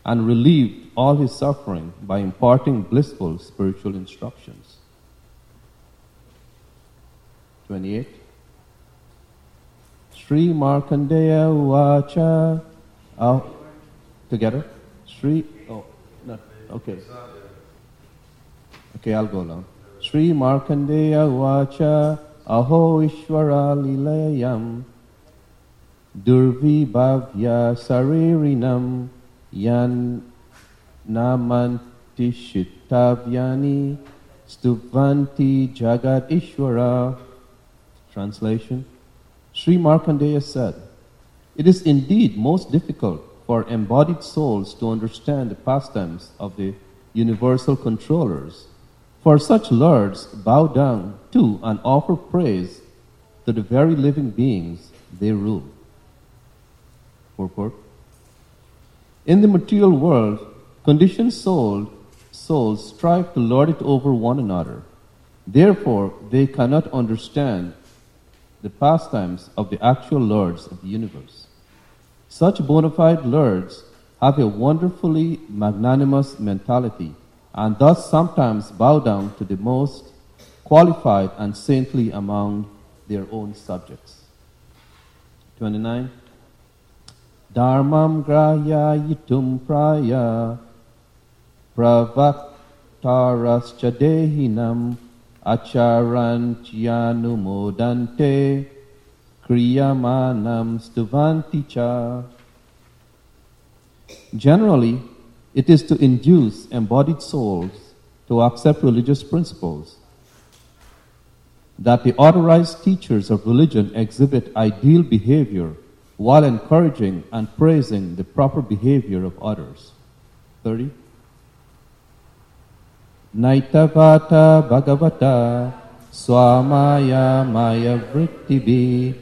and relieved all his suffering by imparting blissful spiritual instructions. 28. Sri Markandeya Uvacha. Together? Okay. Okay, I'll go along. Sri Markandeya Uvacha Aho Ishvara Lilayam Durvi Bhavya Saririnam Yan Namanti Shittavyani Stuvanti Jagat Ishvara. Translation. Sri Markandeya said, "It is indeed most difficult for embodied souls to understand the pastimes of the universal controllers. For such lords bow down to and offer praise to the very living beings they rule." Purport. In the material world, conditioned souls strive to lord it over one another. Therefore, they cannot understand the pastimes of the actual lords of the universe. Such bona fide lords have a wonderfully magnanimous mentality and thus sometimes bow down to the most qualified and saintly among their own subjects. 29. Dharmam grahya yitum praya pravaktarascha dehinam acharanchyanumodante kriyamanam stuvanti cha. Generally, it is to induce embodied souls to accept religious principles that the authorized teachers of religion exhibit ideal behavior while encouraging and praising the proper behavior of others. 30. Naitavata Bhagavata Swamaya Maya Vrittibi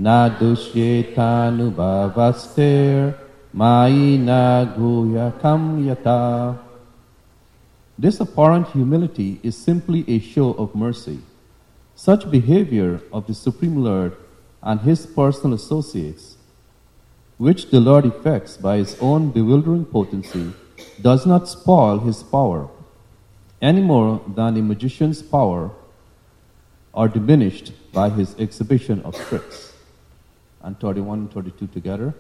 Nadusyetanubhavaster Mayina Guyakam Yata. This apparent humility is simply a show of mercy. Such behavior of the Supreme Lord and his personal associates, which the Lord effects by his own bewildering potency, does not spoil his power, any more than a magician's power are diminished by his exhibition of tricks. And 31 and 32 together.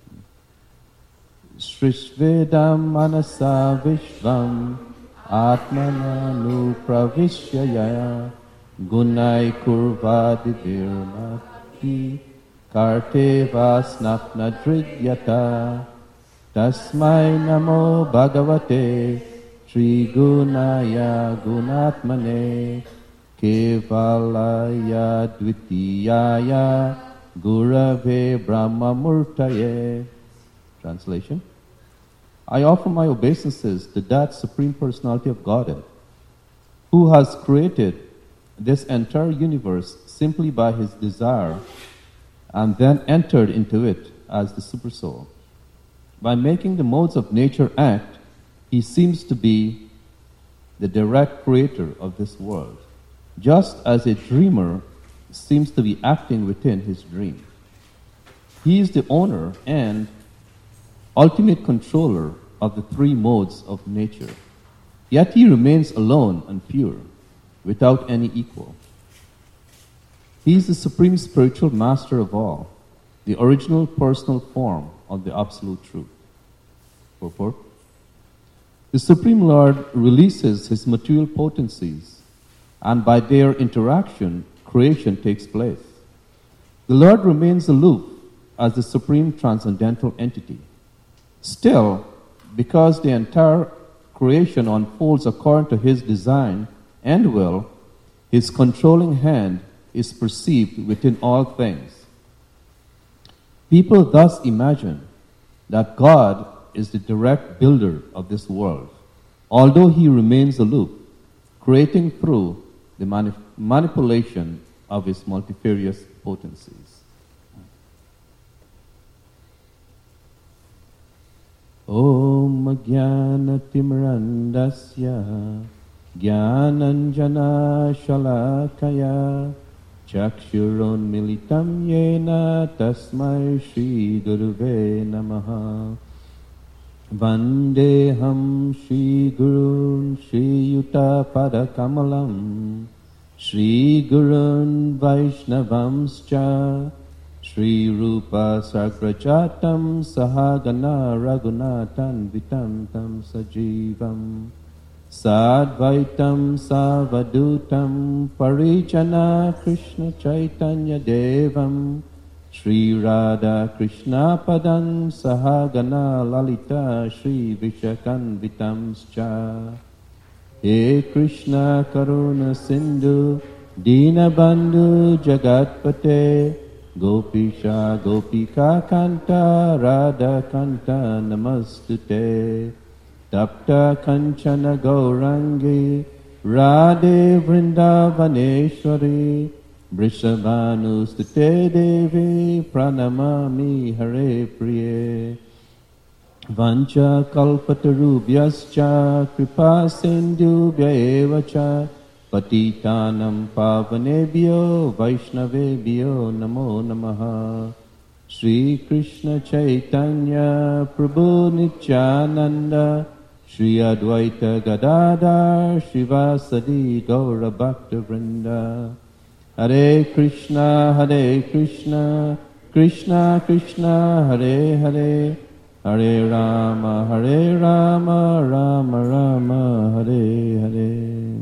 Srishvedam manasa vishvam atmananu pravishyaya gunai kurvadi virmati karte vasnapna drigyata tasmai namo bhagavate Trigunaya Gunatmane Kevalaya Dvitiyaya Gurave Brahmamurtaye. Translation. I offer my obeisances to that Supreme Personality of Godhead, who has created this entire universe simply by his desire and then entered into it as the Supersoul. By making the modes of nature act, he seems to be the direct creator of this world, just as a dreamer seems to be acting within his dream. He is the owner and ultimate controller of the three modes of nature, yet he remains alone and pure, without any equal. He is the supreme spiritual master of all, the original personal form of the Absolute Truth. Purport. The Supreme Lord releases his material potencies, and by their interaction, creation takes place. The Lord remains aloof as the supreme transcendental entity. Still, because the entire creation unfolds according to his design and will, his controlling hand is perceived within all things. People thus imagine that God is the direct builder of this world, although he remains aloof, creating through the manipulation of his multifarious potencies. Om Jnanatimrandasya Jnananjana Shalakaya Chakshurun Militam Yena Tasmai Shri Guruve Namaha. Vandeham Shri Gurun Shri Yuta Padakamalam Shri Gurun Vaishnavamscha Shri Rupa Sagrajatam Sahagana Raghunatan Vitantam Sajivam Sadvaitam Savadutam Parijana Krishna Chaitanya Devam Shri Radha Krishna Padan Sahagana Lalita Shri Vishakan Vitamscha He Krishna Karuna Sindhu Dinabandhu Jagatpate Gopisha Gopika Kanta Radha Kanta Namastute Tapta Kanchana Gaurangi Radhe Vrindavaneshwari Vrishabhanustate Devi Pranamami Hare Priye Vancha Kalpatarubhyascha Kripa Sindhubhya Evacha Patitanam Pavanebhyo Vaishnavebhyo Namo Namaha Shri Krishna Chaitanya Prabhu Nityananda Shri Advaita Gadadhar Shivasadi Gaura Bhakta Vrinda Hare Krishna, Krishna Krishna, Hare Hare, Hare Rama, Rama Rama, Hare Hare.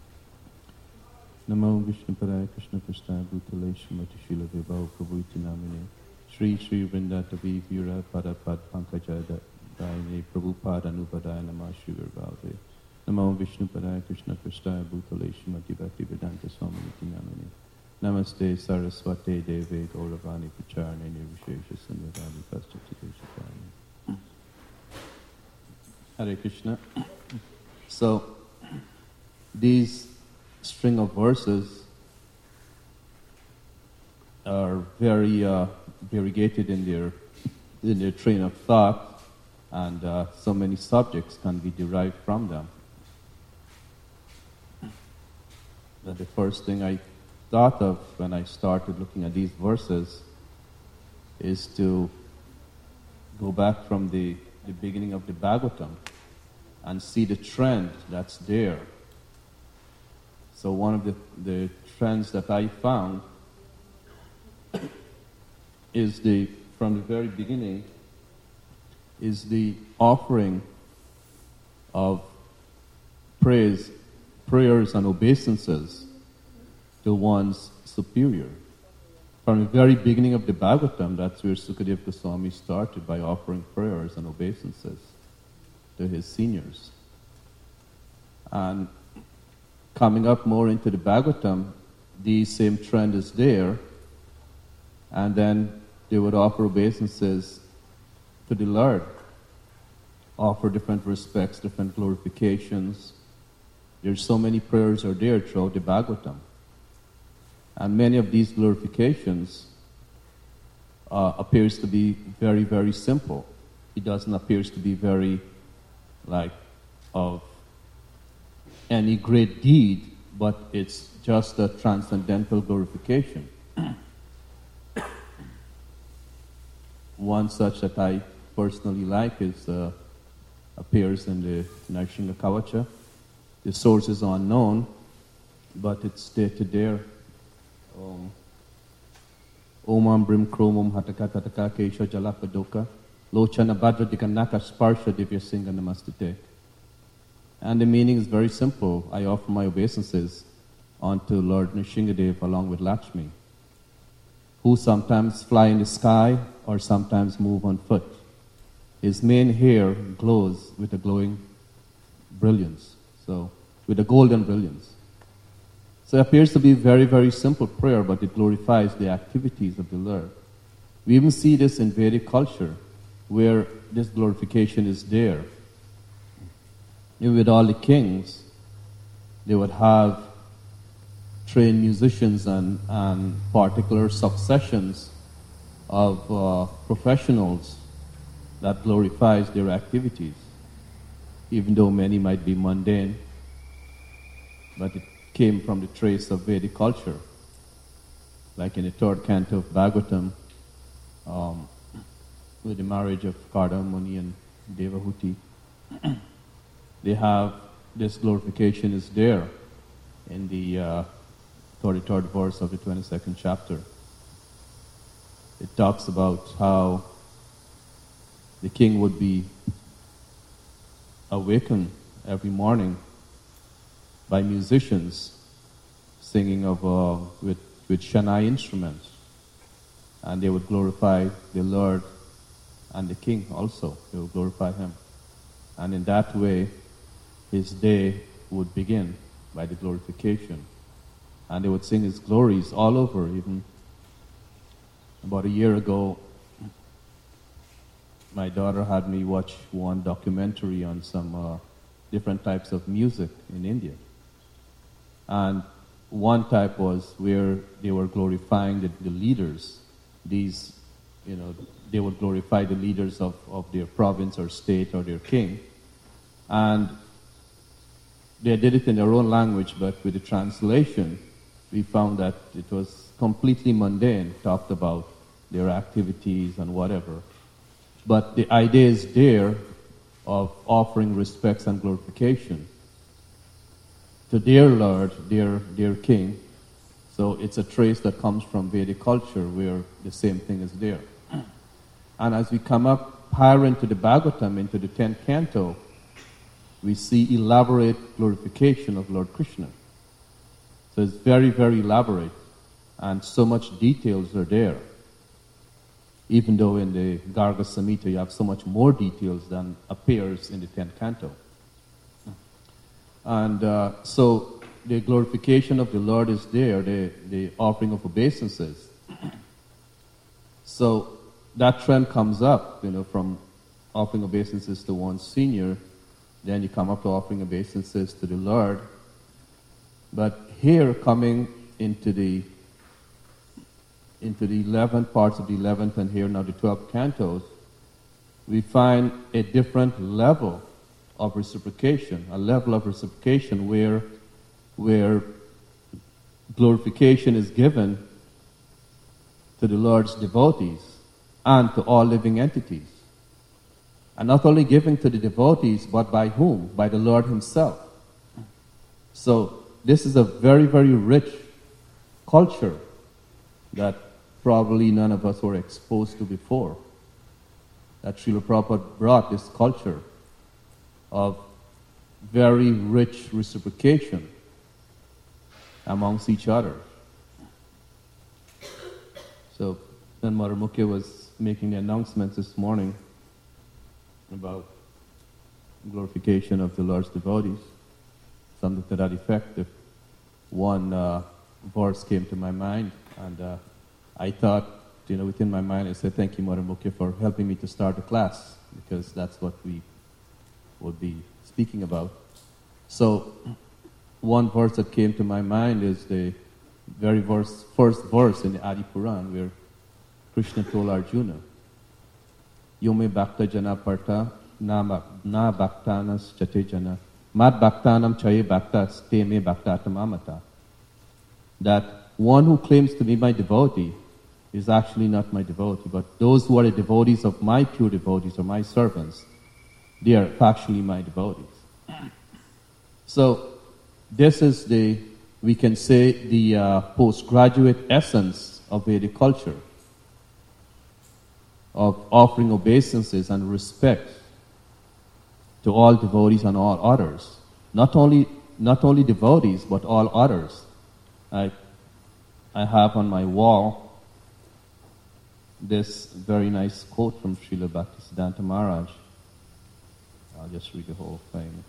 Namo Vishnu Padaya Krishna Prasthaya Bhutale Srimati Srila Vibhava Prabhu Iti Namine Shri Shri Vrinda Tavi Vira Pada Pad Pankaja Daine Prabhupada Anupadaya Namah Shri Vibhava Namo Vishnu Padaya Krishna Prasthaya Bhutale Srimati Bhakti Vedanta Swami Iti Namine Namaste Saraswate Deve Gauravani Pacharne Nirvishesha Sundadani Pastati. Hare Krishna. So, these string of verses are very variegated in their train of thought, and so many subjects can be derived from them. But the first thing I thought of when I started looking at these verses is to go back from the beginning of the Bhagavatam and see the trend that's there. So one of the trends that I found is from the very beginning, is the offering of prayers and obeisances to one's superior. From the very beginning of the Bhagavatam, that's where Sukadeva Goswami started by offering prayers and obeisances to his seniors. And coming up more into the Bhagavatam, the same trend is there, and then they would offer obeisances to the Lord, offer different respects, different glorifications. There's so many prayers are there throughout the Bhagavatam. And many of these glorifications appears to be very, very simple. It doesn't appear to be very, of any great deed, but it's just a transcendental glorification. One such that I personally like is appears in the Narsingha Kavacha. The source is unknown, but it's stated there. Omam Brim Kromam Hataka Tataka Kesha Jalapadoka Lochana Bhadra Dikanaka Sparsha Divya Singha Namastite. And the meaning is very simple. I offer my obeisances unto Lord Nrsingadev along with Lakshmi, who sometimes fly in the sky or sometimes move on foot. His mane hair glows with a glowing brilliance, with a golden brilliance. So it appears to be a very, very simple prayer, but it glorifies the activities of the Lord. We even see this in Vedic culture, where this glorification is there. Even with all the kings, they would have trained musicians and particular successions of professionals that glorifies their activities, even though many might be mundane, but it came from the trace of Vedic culture. Like in the third canto of Bhagavatam, with the marriage of Karda Muni and Devahuti, they have this glorification is there in the 33rd verse of the 22nd chapter. It talks about how the king would be awakened every morning by musicians singing with Shanai instruments, and they would glorify the Lord and the king also. They would glorify him, and in that way his day would begin by the glorification, and they would sing his glories all over. Even about a year ago, my daughter had me watch one documentary on some different types of music in India. And one type was where they were glorifying the leaders. These, they would glorify the leaders of their province or state or their king. And they did it in their own language, but with the translation, we found that it was completely mundane, talked about their activities and whatever. But the idea is there of offering respects and glorification to their Lord, their King. So it's a trace that comes from Vedic culture where the same thing is there. And as we come up higher into the Bhagavatam, into the 10th canto, we see elaborate glorification of Lord Krishna. So it's very, very elaborate, and so much details are there. Even though in the Garga Samhita you have so much more details than appears in the 10th canto. And so the glorification of the Lord is there, the offering of obeisances. So that trend comes up, from offering obeisances to one's senior, then you come up to offering obeisances to the Lord. But here, coming into the 11th parts of the 11th and here now the 12th cantos, we find a different level of reciprocation, a level of reciprocation where glorification is given to the Lord's devotees and to all living entities. And not only given to the devotees, but by whom? By the Lord himself. So this is a very, very rich culture that probably none of us were exposed to before. That Srila Prabhupada brought this culture of very rich reciprocation amongst each other. So then Mother Mukhya was making the announcements this morning about glorification of the Lord's devotees, something to that effect. If one verse came to my mind, and I thought, within my mind, I said, thank you, Mother Mukhya, for helping me to start the class, because that's what we would be speaking about. So, one verse that came to my mind is the very first verse in the Adi Puran, where Krishna told Arjuna, Yome bhakta jana parta na bhaktanas chate jana mad bhaktanam chaye bhaktas te me bhaktatam amata. That one who claims to be my devotee is actually not my devotee, but those who are the devotees of my pure devotees or my servants, they are actually my devotees. So this is we can say, the postgraduate essence of Vedic culture, of offering obeisances and respect to all devotees and all others. Not only devotees, but all others. I have on my wall this very nice quote from Srila Bhaktisiddhanta Maharaj. I'll just read the whole thing.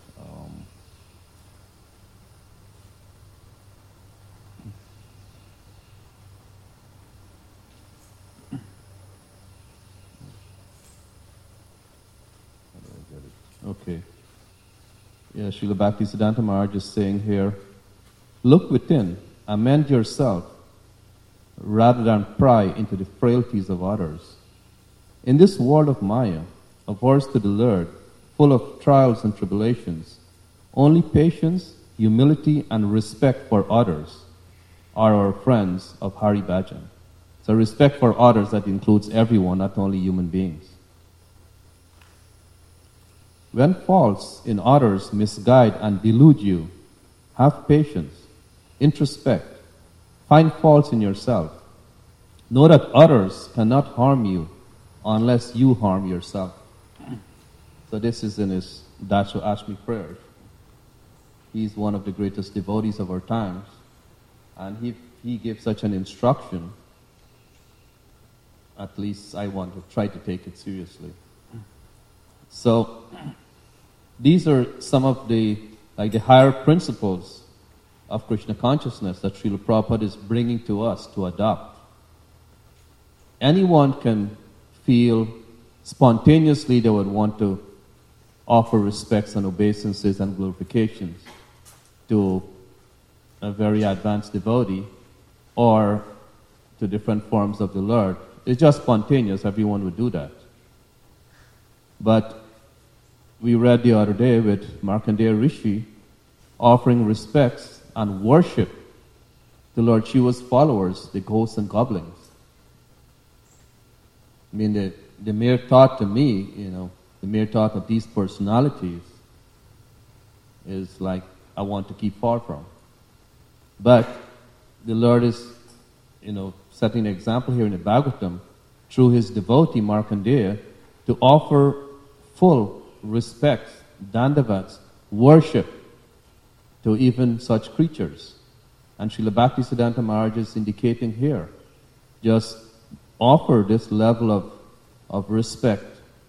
Okay. Yeah, Srila Bhaktisiddhanta Maharaj is saying here, look within, amend yourself, rather than pry into the frailties of others. In this world of Maya, averse to the Lord, full of trials and tribulations, only patience, humility, and respect for others are our friends of Hari Bhajan. So respect for others, that includes everyone, not only human beings. When faults in others misguide and delude you, have patience, introspect, find faults in yourself. Know that others cannot harm you unless you harm yourself. So this is in his Darshan Ashmi prayers. He's one of the greatest devotees of our times, and he gives such an instruction. At least I want to try to take it seriously. So these are some of the higher principles of Krishna consciousness that Srila Prabhupada is bringing to us to adopt. Anyone can feel spontaneously they would want to offer respects and obeisances and glorifications to a very advanced devotee or to different forms of the Lord. It's just spontaneous, everyone would do that. But we read the other day with Markandeya Rishi offering respects and worship to Lord Shiva's followers, the ghosts and goblins. I mean, the mere thought to me, the mere thought of these personalities is like I want to keep far from. But the Lord is, setting an example here in the Bhagavatam through his devotee Markandeya to offer full respects, dandavats, worship to even such creatures. And Srila Bhaktisiddhanta Maharaj is indicating here, just offer this level of respect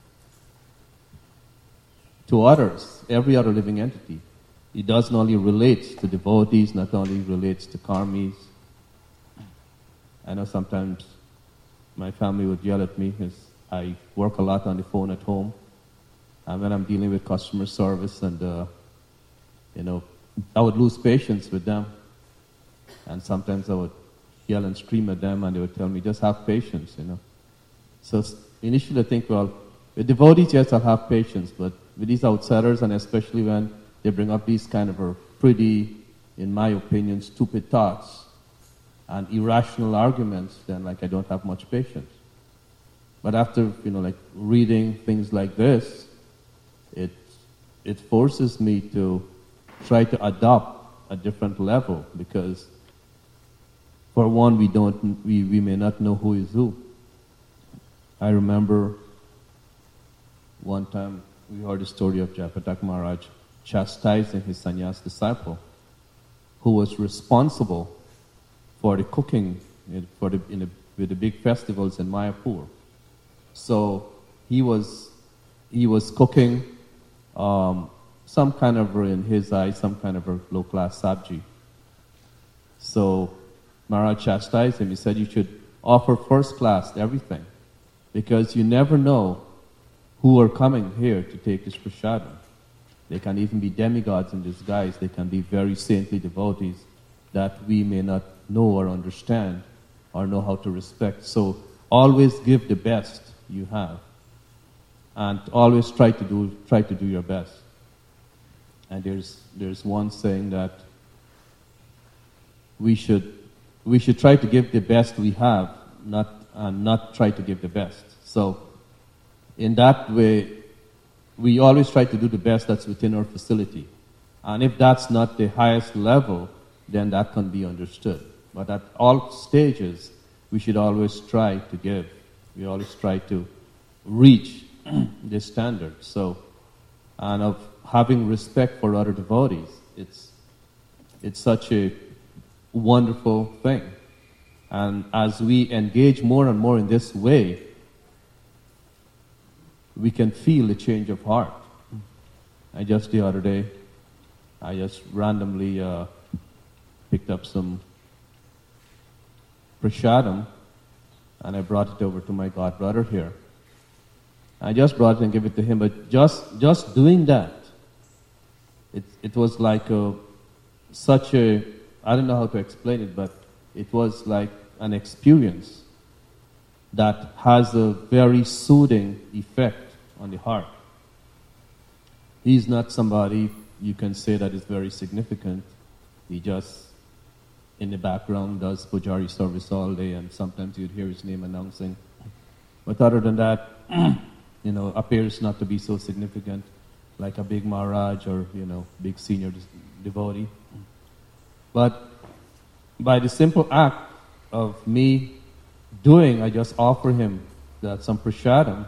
to others, every other living entity. It doesn't only relate to devotees, not only relates to karmis. I know sometimes my family would yell at me because I work a lot on the phone at home. And when I'm dealing with customer service and, I would lose patience with them. And sometimes I would yell and scream at them and they would tell me, just have patience, So initially I think, well, with devotees, yes, I'll have patience, but with these outsiders, and especially when they bring up these kind of pretty, in my opinion, stupid thoughts and irrational arguments, then I don't have much patience. But after, reading things like this, it forces me to try to adopt a different level, because for one, we may not know who is who. I remember one time we heard the story of Jayapatak Maharaj chastising his sannyas disciple, who was responsible for the cooking with the big festivals in Mayapur. So he was cooking some kind of, in his eyes, some kind of a low-class sabji. So Maharaj chastised him. He said, you should offer first class everything, because you never know who are coming here to take this prasadam. They can even be demigods in disguise. They can be very saintly devotees that we may not know or understand or know how to respect. So always give the best you have, and always try to do your best. And there's one saying that we should try to give the best we have, not try to give the best. So in that way, we always try to do the best that's within our facility. And if that's not the highest level, then that can be understood. But at all stages, we should always try to give. We always try to reach this standard. So, and of having respect for other devotees, it's such a wonderful thing. And as we engage more and more in this way, we can feel a change of heart. The other day, I just randomly picked up some prasadam and I brought it over to my godbrother here. I just brought it and gave it to him, but just doing that, it was like such a, I don't know how to explain it, but it was like an experience that has a very soothing effect on the heart. He's not somebody you can say that is very significant. He just, in the background, does pujari service all day, and sometimes you'd hear his name announcing. But other than that, appears not to be so significant. like a big Maharaj or, big senior devotee. But by the simple act of me I just offer him some prasadam,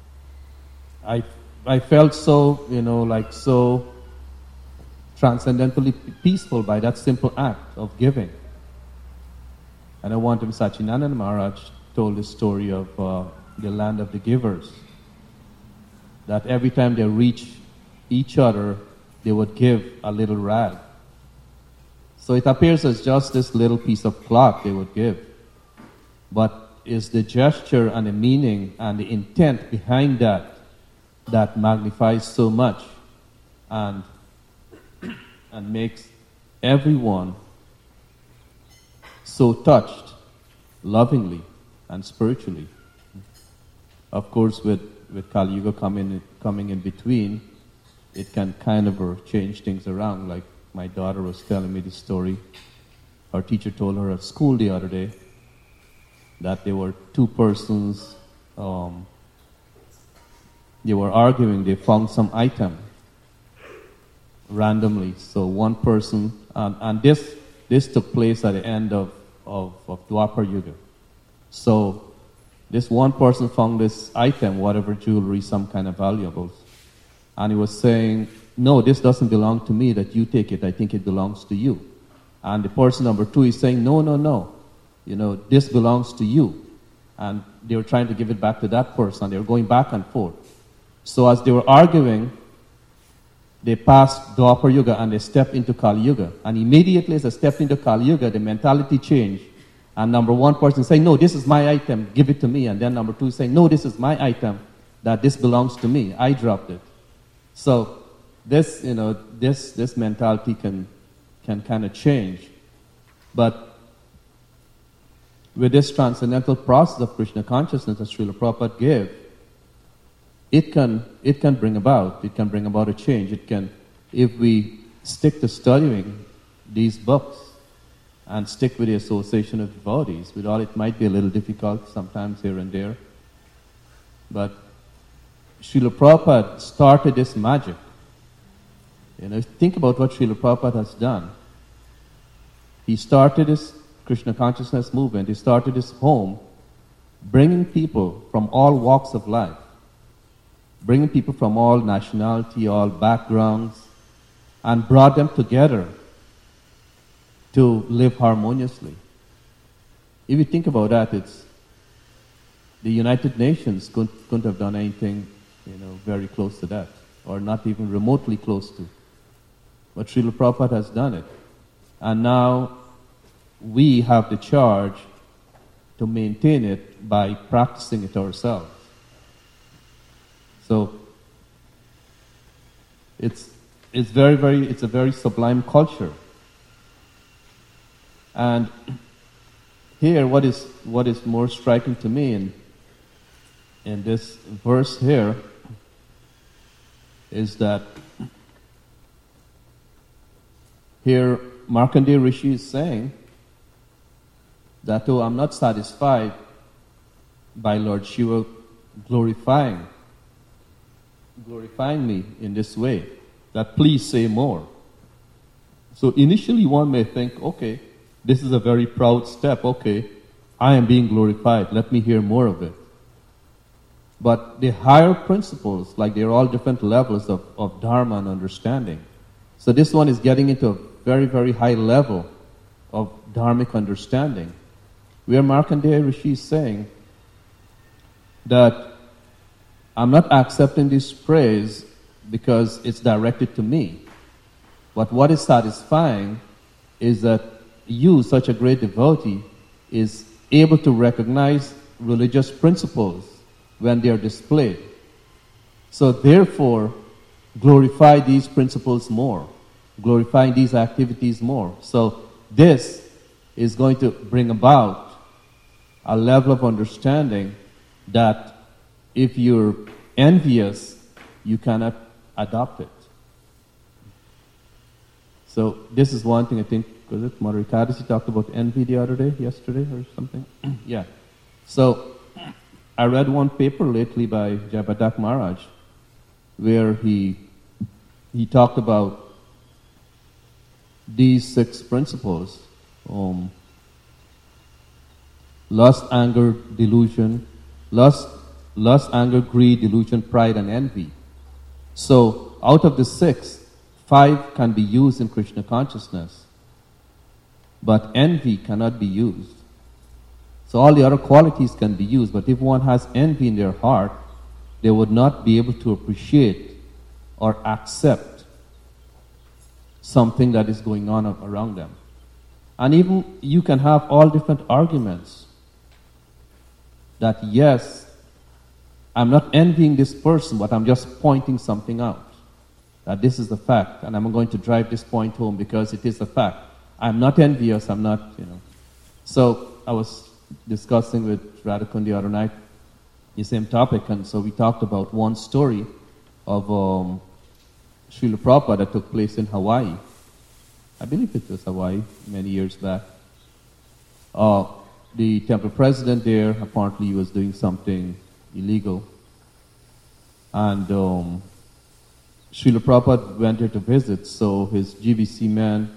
I felt so, so transcendently peaceful by that simple act of giving. And I want him, Sachinananda Maharaj told the story of the land of the givers, that every time they reach each other, they would give a little rag. So it appears as just this little piece of cloth they would give. But it's the gesture and the meaning and the intent behind that magnifies so much and makes everyone so touched lovingly and spiritually. Of course, with Kali Yuga coming in between, it can kind of change things around. Like my daughter was telling me the story. Her teacher told her at school the other day that there were two persons, they were arguing, they found some item randomly. So one person, and this took place at the end of Dwapar Yuga. So this one person found this item, whatever jewelry, some kind of valuables, and he was saying, no, this doesn't belong to me, that you take it, I think it belongs to you. And the person number two is saying, no, this belongs to you. And they were trying to give it back to that person. They were going back and forth. So as they were arguing, they passed Dwapar Yuga and they stepped into Kali Yuga. And immediately as they stepped into Kali Yuga, the mentality changed. And number one person saying, no, this is my item, give it to me. And then number two saying, no, this is my item, that this belongs to me, I dropped it. So this, this mentality can kind of change. But with this transcendental process of Krishna consciousness that Srila Prabhupada gave, it can bring about a change. It can, if we stick to studying these books and stick with the association of devotees, with all it might be a little difficult sometimes here and there. But Srila Prabhupada started this magic. Think about what Srila Prabhupada has done. He started this Krishna consciousness movement. He started his home, bringing people from all walks of life, bringing people from all nationality, all backgrounds, and brought them together to live harmoniously. If you think about that, it's the United Nations couldn't have done anything, very close to that, or not even remotely close to. But Srila Prabhupada has done it. And now we have the charge to maintain it by practicing it ourselves. So it's a very sublime culture. And here, what is more striking to me in this verse here is that here Markandeya Rishi is saying that, I'm not satisfied by Lord Shiva glorifying me in this way, that please say more. So initially one may think, okay, this is a very proud step, okay, I am being glorified, let me hear more of it. But the higher principles, like they're all different levels of dharma and understanding. So this one is getting into a very, very high level of dharmic understanding, where Markandeya Rishi is saying that I'm not accepting this praise because it's directed to me. But what is satisfying is that you, such a great devotee, is able to recognize religious principles when they are displayed. So therefore, glorify these principles more, glorify these activities more. So this is going to bring about a level of understanding that if you're envious, you cannot adopt it. So this is one thing I think, was it Mother Ekadasi talked about envy the other day, yesterday or something? Yeah. So I read one paper lately by Jayapatak Maharaj where he he talked about these 6 principles: lust, anger, delusion, lust, anger, greed, delusion, pride, and envy. So, out of the 6, 5 can be used in Krishna consciousness, but envy cannot be used. So all the other qualities can be used, but if one has envy in their heart, they would not be able to appreciate or accept something that is going on around them. And even you can have all different arguments that, yes, I'm not envying this person, but I'm just pointing something out. That this is the fact, and I'm going to drive this point home because it is a fact. I'm not envious, I'm not, So I was discussing with Radhakund the other night the same topic, and so we talked about one story of Srila Prabhupada that took place in Hawaii. I believe it was Hawaii, many years back. The temple president there, apparently he was doing something illegal. And Srila Prabhupada went there to visit, so his GBC men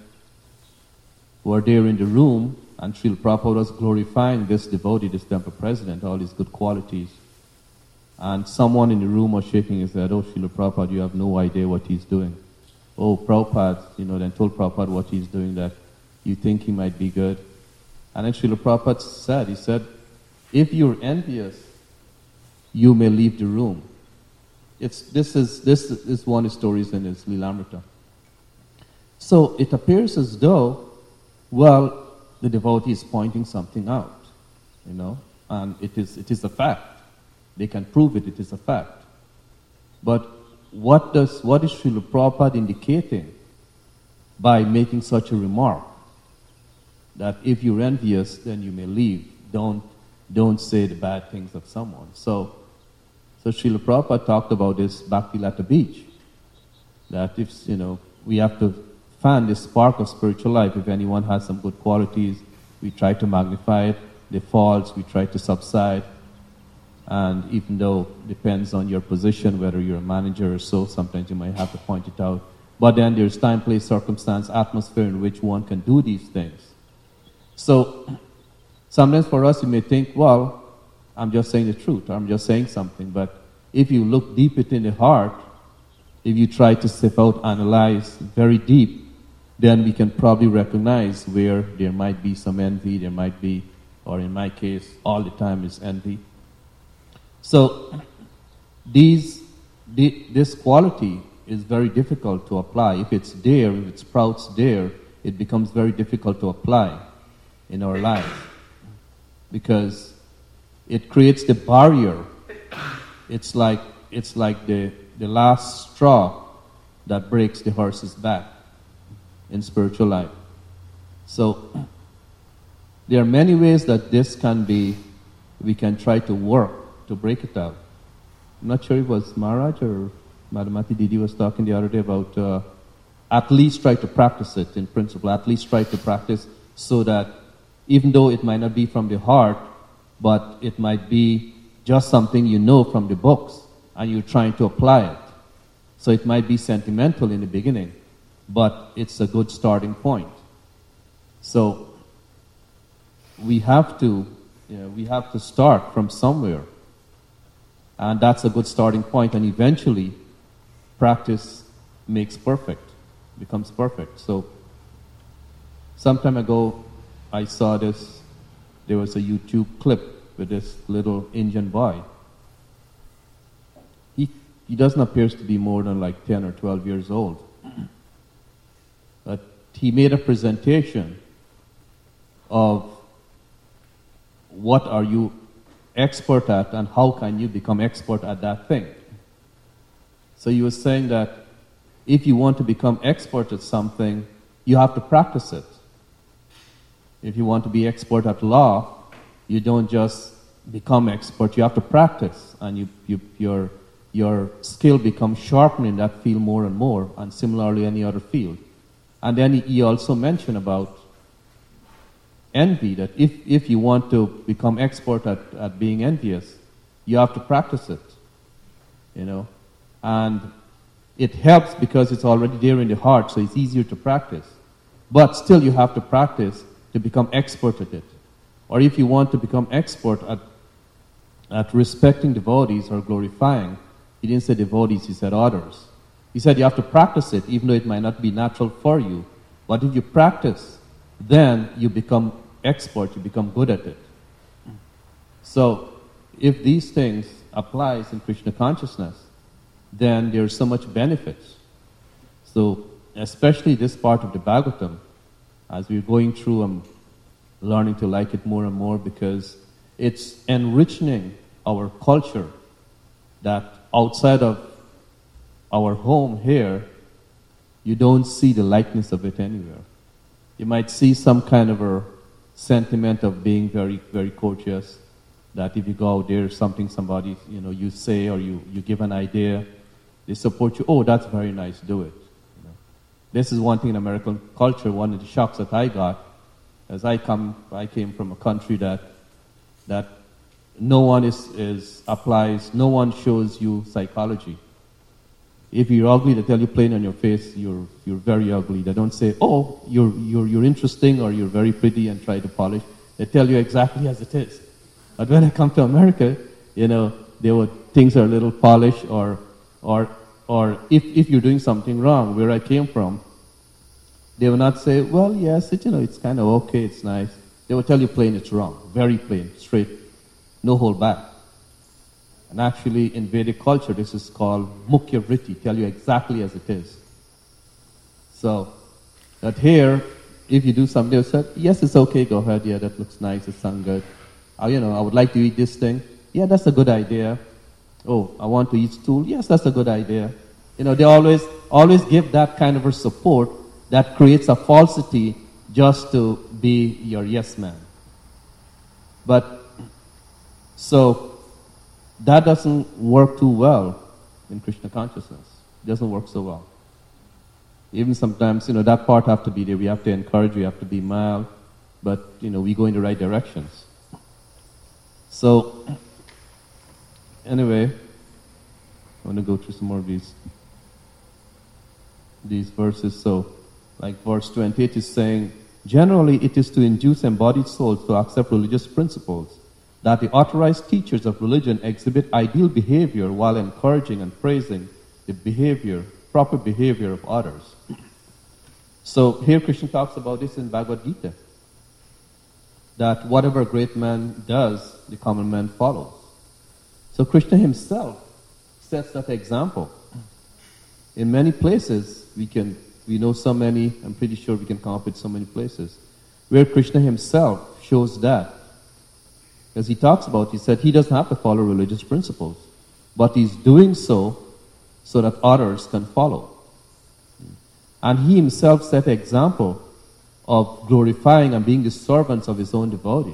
were there in the room, and Srila Prabhupada was glorifying this devotee, this temple president, all his good qualities. And someone in the room was shaking his head, "Oh, Srila Prabhupada, you have no idea what he's doing." Oh, Prabhupada, then told Prabhupada what he's doing, that you think he might be good. And then Srila Prabhupada said, he said, "If you're envious, you may leave the room." This is one of the stories in his Lilamrita. So it appears as though, the devotee is pointing something out, and it is a fact. They can prove it, it is a fact. But what is Srila Prabhupada indicating by making such a remark? That if you're envious, then you may leave. Don't say the bad things of someone. So Srila Prabhupada talked about this Bhakti Lata Beach. That if, we have to fan this spark of spiritual life. If anyone has some good qualities, we try to magnify it. The faults, we try to subside. And even though it depends on your position, whether you're a manager or so, sometimes you might have to point it out. But then there's time, place, circumstance, atmosphere in which one can do these things. So sometimes for us, you may think, I'm just saying the truth, I'm just saying something. But if you look deep within the heart, if you try to sift out, analyze very deep, then we can probably recognize where there might be some envy, there might be, or in my case, all the time is envy. So this quality is very difficult to apply. If it's there, if it sprouts there, it becomes very difficult to apply in our life because it creates the barrier. It's like the last straw that breaks the horse's back in spiritual life. So there are many ways that we can try to work to break it out. I'm not sure if it was Maharaj or Madhumati Didi was talking the other day about at least try to practice it in principle, at least try to practice so that even though it might not be from the heart, but it might be just something from the books and you're trying to apply it. So it might be sentimental in the beginning, but it's a good starting point. So we have to start from somewhere. And that's a good starting point, and eventually practice makes perfect, becomes perfect. So some time ago I saw there was a YouTube clip with this little Indian boy. He doesn't appear to be more than like 10 or 12 years old. But he made a presentation of what are you expert at and how can you become expert at that thing. So he was saying that if you want to become expert at something, you have to practice it. If you want to be expert at law, you don't just become expert, you have to practice, and your skill becomes sharpened in that field more and more, and similarly any other field. And then he also mentioned about envy, that if you want to become expert at being envious, you have to practice it, And it helps because it's already there in the heart, so it's easier to practice. But still you have to practice to become expert at it. Or if you want to become expert at respecting devotees or glorifying, he didn't say devotees, he said others. He said you have to practice it, even though it might not be natural for you. But if you practice, then you become expert, you become good at it. So, if these things applies in Krishna consciousness, then there's so much benefits. So, especially this part of the Bhagavatam, as we're going through, I'm learning to like it more and more because it's enriching our culture that outside of our home here, you don't see the likeness of it anywhere. You might see some kind of a sentiment of being very, very courteous, that if you go out there, somebody, you say or you give an idea, they support you. Oh, that's very nice, do it. This is one thing in American culture, one of the shocks that I got, as I came from a country that no one applies, no one shows you psychology. If you're ugly, they tell you plain on your face, you're very ugly. They don't say, oh, you're interesting or you're very pretty and try to polish. They tell you exactly as it is. But when I come to America, things are a little polished or if you're doing something wrong, where I came from, they will not say, well, yes, it's kind of okay, it's nice. They will tell you plain it's wrong, very plain, straight, no hold back. And actually, in Vedic culture, this is called Mukhya Vritti, tell you exactly as it is. So, that here, if you do something, they'll say, yes, it's okay, go ahead, yeah, that looks nice, it sounds good. I would like to eat this thing. Yeah, that's a good idea. Oh, I want to eat stool. Yes, that's a good idea. They always give that kind of a support that creates a falsity just to be your yes man. But, so, that doesn't work too well in Krishna consciousness. It doesn't work so well. Even sometimes, that part have to be there. We have to encourage, we have to be mild, but, we go in the right directions. So, anyway, I want to go through some more of these verses. So, like verse 28 is saying, generally it is to induce embodied souls to accept religious principles, that the authorized teachers of religion exhibit ideal behavior while encouraging and praising the proper behavior of others. So, here Krishna talks about this in Bhagavad Gita, that whatever a great man does, the common man follows. So Krishna himself sets that example. In many places, we know so many, I'm pretty sure we can come up with so many places, where Krishna himself shows that. As he talks about, he said he doesn't have to follow religious principles, but he's doing so that others can follow. And he himself set an example of glorifying and being the servants of his own devotees.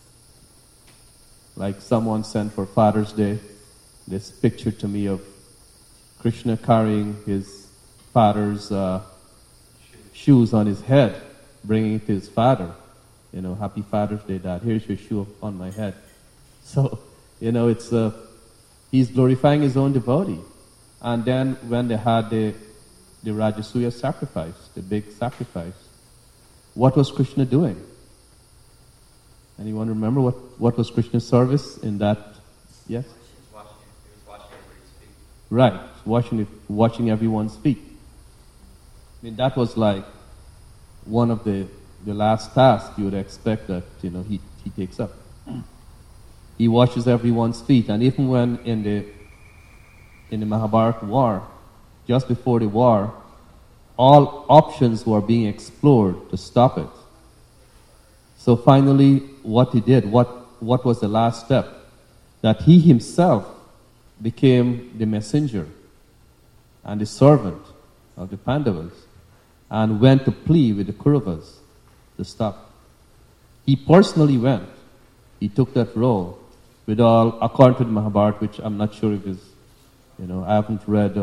Like someone sent for Father's Day this picture to me of Krishna carrying his father's shoes on his head, bringing it to his father. Happy Father's Day, Dad. Here's your shoe on my head. So, it's he's glorifying his own devotee. And then when they had the Rajasuya sacrifice, the big sacrifice, what was Krishna doing? Anyone remember what was Krishna's service in that? Yes? He was washing everybody's feet. Right, washing everyone's feet. I mean, that was like one of the last tasks you would expect that he takes up. He washes everyone's feet, and even when in the Mahabharata war, just before the war, all options were being explored to stop it. So finally, what he did, what was the last step? That he himself became the messenger and the servant of the Pandavas and went to plead with the Kauravas to stop. He personally went. He took that role with all, according to the Mahabharata, which I'm not sure if is, I haven't read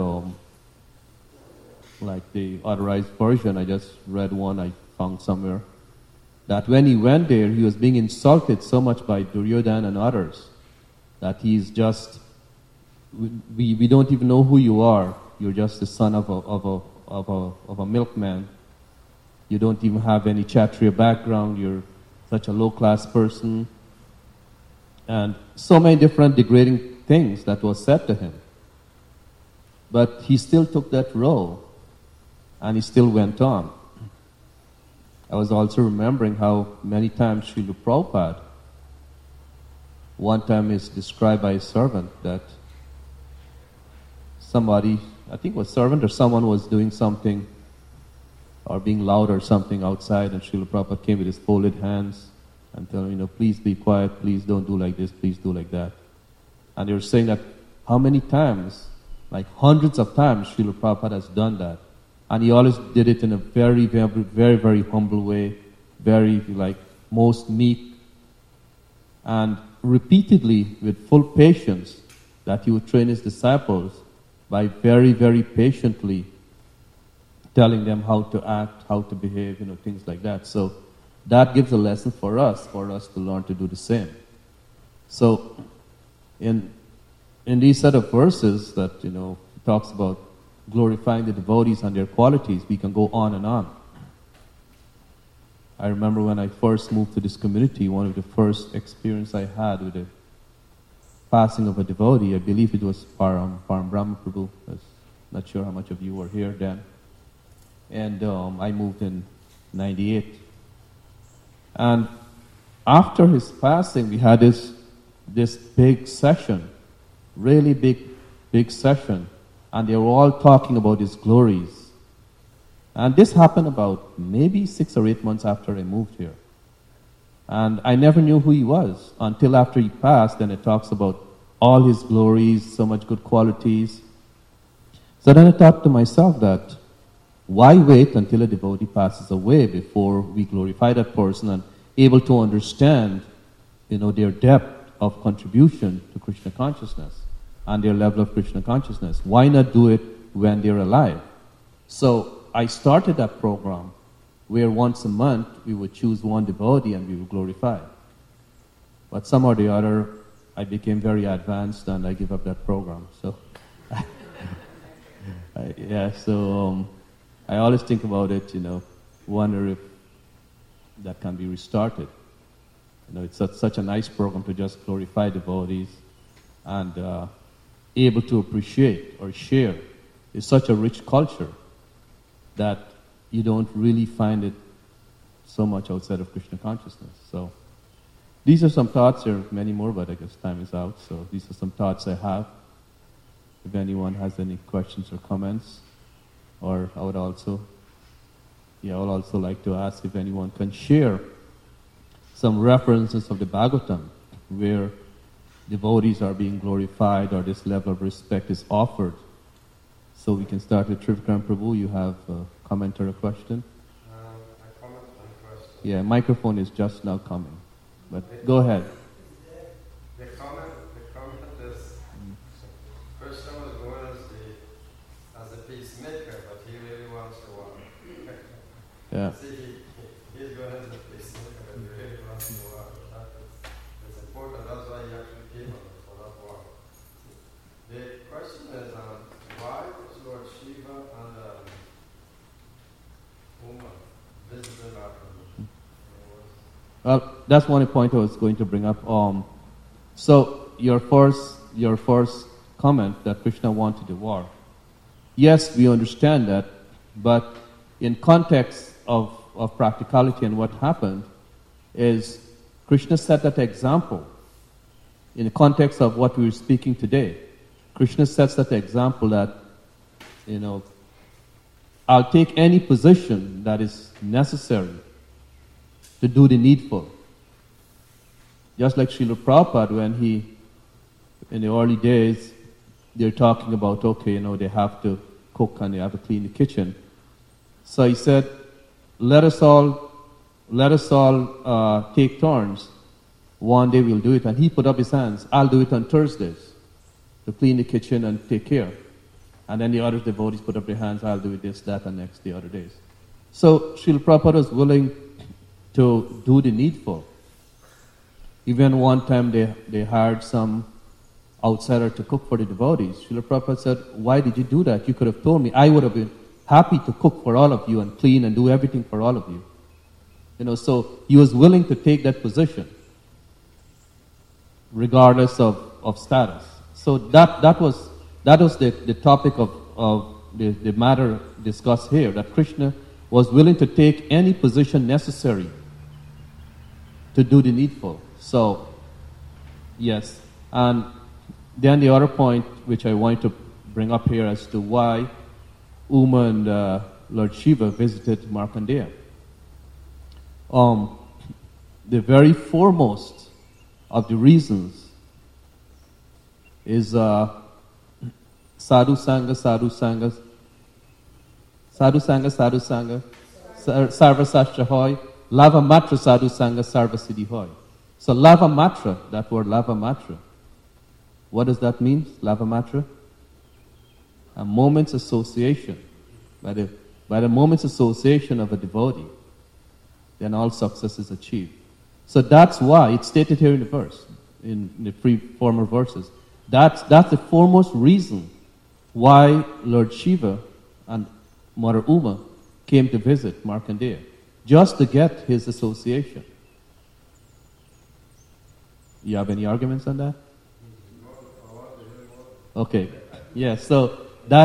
like the authorized version. I just read one I found somewhere. That when he went there, he was being insulted so much by Duryodhana and others that he's just, we don't even know who you are. you're just the son of a milkman. You don't even have any Kshatriya background. You're such a low-class person. And so many different degrading things that was said to him. But he still took that role, and he still went on. I was also remembering how many times Srila Prabhupada, one time is described by a servant that somebody, I think it was a servant or someone was doing something or being loud or something outside, and Srila Prabhupada came with his folded hands and telling him, please be quiet, please don't do like this, please do like that. And they were saying that how many times, like hundreds of times, Srila Prabhupada has done that. And he always did it in a very, very, very, very humble way, very, like, most meek, and repeatedly with full patience that he would train his disciples by very, very patiently telling them how to act, how to behave, things like that. So that gives a lesson for us to learn to do the same. So in these set of verses that, it talks about glorifying the devotees and their qualities, we can go on and on. I remember when I first moved to this community, one of the first experience I had with the passing of a devotee, I believe it was Param Brahma Prabhu. I was not sure how much of you were here then. And I moved in 98. And after his passing, we had this big session, really big session, and they were all talking about his glories. And this happened about maybe 6 or 8 months after I moved here. And I never knew who he was until after he passed, and it talks about all his glories, so much good qualities. So then I thought to myself that, why wait until a devotee passes away before we glorify that person and able to understand, their depth of contribution to Krishna consciousness and their level of Krishna consciousness? Why not do it when they're alive? So I started that program where once a month we would choose one devotee and we would glorify. But somehow or the other, I became very advanced and I gave up that program. So, I always think about it, wonder if that can be restarted. It's such a nice program to just glorify devotees and able to appreciate or share. It's such a rich culture that you don't really find it so much outside of Krishna consciousness. So these are some thoughts. There are many more, but I guess time is out. So these are some thoughts I have. If anyone has any questions or comments, or I would also like to ask if anyone can share some references of the Bhagavatam where devotees are being glorified or this level of respect is offered. So we can start with Trivikram Prabhu. You have a comment or a question? A comment and a question. Yeah, microphone is just now coming. But go ahead. The comment is, Krishna was born as a peacemaker, but he really wants to war. Yeah. See, he's born as a peacemaker, but he really wants to war. It's important. That's why he actually came for that war. The question is, why was Lord Shiva and Uma visited after? Well, that's one point I was going to bring up. So your first comment that Krishna wanted a war. Yes, we understand that, but in context of practicality and what happened is Krishna set that example. In the context of what we were speaking today, Krishna sets that example that, I'll take any position that is necessary to do the needful. Just like Srila Prabhupada, when in the early days, they're talking about, they have to cook and they have to clean the kitchen. So he said, let us all take turns. One day we'll do it. And he put up his hands. I'll do it on Thursdays to clean the kitchen and take care. And then the other devotees put up their hands. I'll do it this, that, and next the other days. So Srila Prabhupada was willing to do the needful. Even one time they hired some outsider to cook for the devotees. Srila Prabhupada said, why did you do that? You could have told me. I would have been happy to cook for all of you and clean and do everything for all of you. So he was willing to take that position, regardless of status. So that was the topic of the matter discussed here, that Krishna was willing to take any position necessary to do the needful. So, yes. And then the other point which I want to bring up here as to why Uma and Lord Shiva visited Markandeya. The very foremost of the reasons is Sadhu Sangha, Sadhu Sangha, Sadhu Sangha, Sadhu Sangha, Sarva Sastra Hoy, Lava Matra Sadhu Sangha, Sarva Siddhi Hoy. So Lava Matra, that word Lava Matra, what does that mean, Lava Matra? A moment's association. By the moment's association of a devotee, then all success is achieved. So that's why it's stated here in the verse, in the former verses. That's the foremost reason why Lord Shiva and Mother Uma came to visit Markandeya, just to get his association. You have any arguments on that? Okay. Yeah, so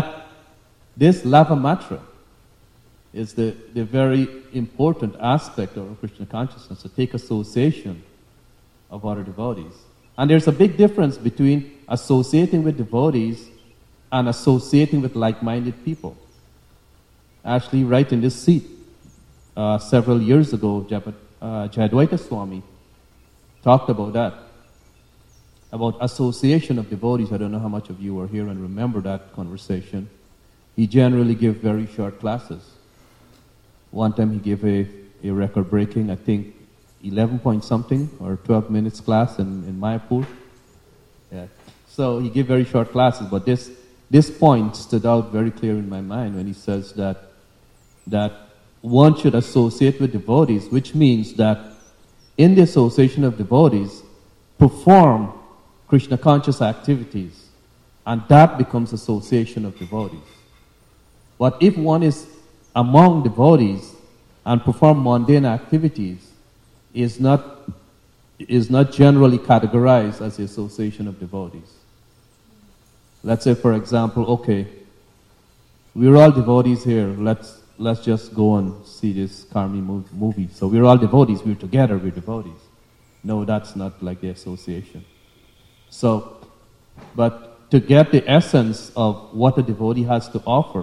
this Lava Matra is the very important aspect of Krishna consciousness, to take association of other devotees. And there's a big difference between associating with devotees and associating with like-minded people. Actually, right in this seat, several years ago, Jayadvaita Swami talked about that, about association of devotees. I don't know how much of you were here and remember that conversation. He generally gave very short classes. One time he gave a record-breaking, I think, 11 point something or 12 minutes class in Mayapur. Yeah. So he gave very short classes, but this point stood out very clear in my mind when he says that one should associate with devotees, which means that in the association of devotees, perform Krishna conscious activities, and that becomes association of devotees. But if one is among devotees and perform mundane activities, is not generally categorized as the association of devotees. Let's say, for example, okay, we're all devotees here. Let's just go and see this Karmi movie. So we're all devotees. We're together. We're devotees. No, that's not like the association. So, but to get the essence of what a devotee has to offer,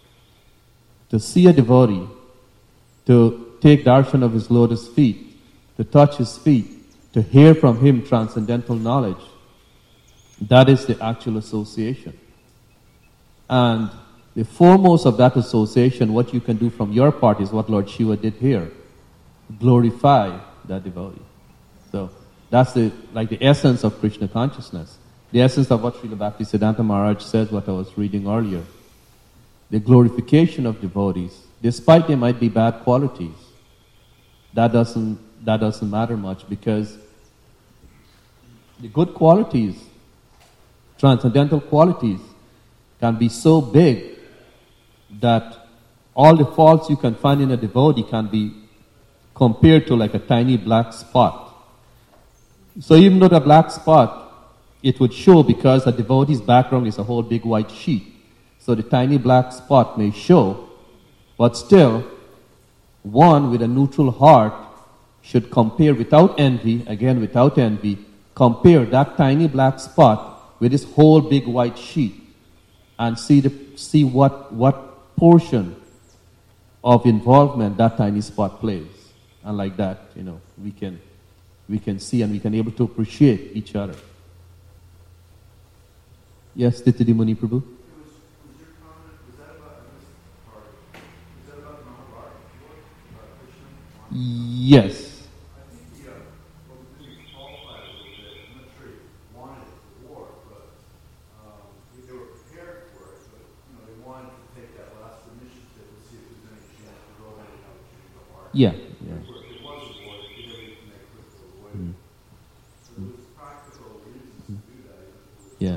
to see a devotee, to take darshan of his lotus feet, to touch his feet, to hear from him transcendental knowledge, that is the actual association. And the foremost of that association, what you can do from your part, is what Lord Shiva did here. Glorify that devotee. So that's the essence of Krishna consciousness. The essence of what Srila Bhaktisiddhanta Maharaj says, what I was reading earlier. The glorification of devotees, despite they might be bad qualities, that doesn't matter much, because the good qualities, transcendental qualities, can be so big that all the faults you can find in a devotee can be compared to like a tiny black spot. So even though the black spot, it would show because a devotee's background is a whole big white sheet. So the tiny black spot may show, but still, one with a neutral heart should compare without envy, compare that tiny black spot with this whole big white sheet and see what portion of involvement that tiny spot plays. And like that, we can see and we can able to appreciate each other. Yes, Titidi Muni Prabhu? Yes. I think maybe qualified a little bit. I'm not sure he wanted the war, but they were prepared for it. But they wanted to take that last initiative to see if there's any chance to go ahead and change the heart. Yeah. If it was a war, they did everything they could to avoid it. So there's practical reasons to do that.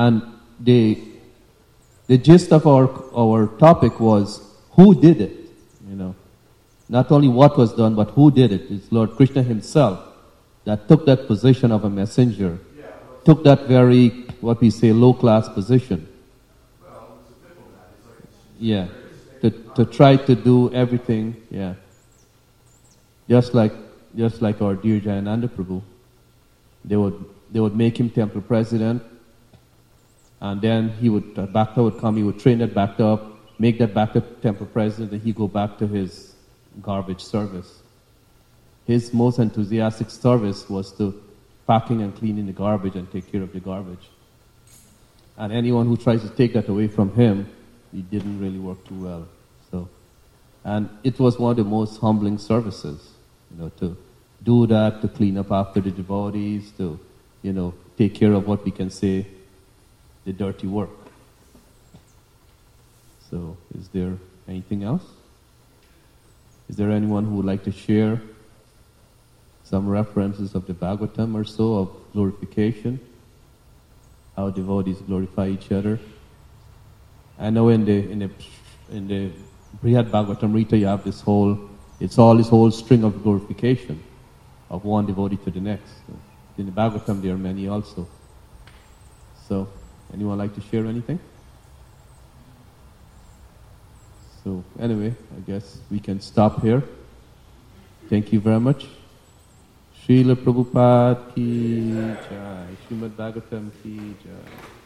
And the gist of our topic was who did it, you know. Not only what was done, but who did it. It's Lord Krishna himself that took that position of a messenger, took that very, what we say, low-class position. Yeah, to try to do everything, yeah. Just like our dear Jayananda Prabhu. They would make him temple president, and then Bhakta would come, he would train that Bhakta up, make that Bhakta temple president, and he'd go back to his garbage service. His most enthusiastic service was to packing and cleaning the garbage and take care of the garbage. And anyone who tries to take that away from him, it didn't really work too well. So, and it was one of the most humbling services, you know, to do that, to clean up after the devotees, to, you know, take care of what we can say, the dirty work. So, is there anything else? Is there anyone who would like to share some references of the Bhagavatam or so of glorification? How devotees glorify each other? I know in the Brihad Bhagavatamrita you have this whole string of glorification of one devotee to the next. In the Bhagavatam there are many also. So, anyone like to share anything? So, anyway, I guess we can stop here. Thank you very much. Srila Prabhupada ki jai, Srimad Bhagavatam ki jai.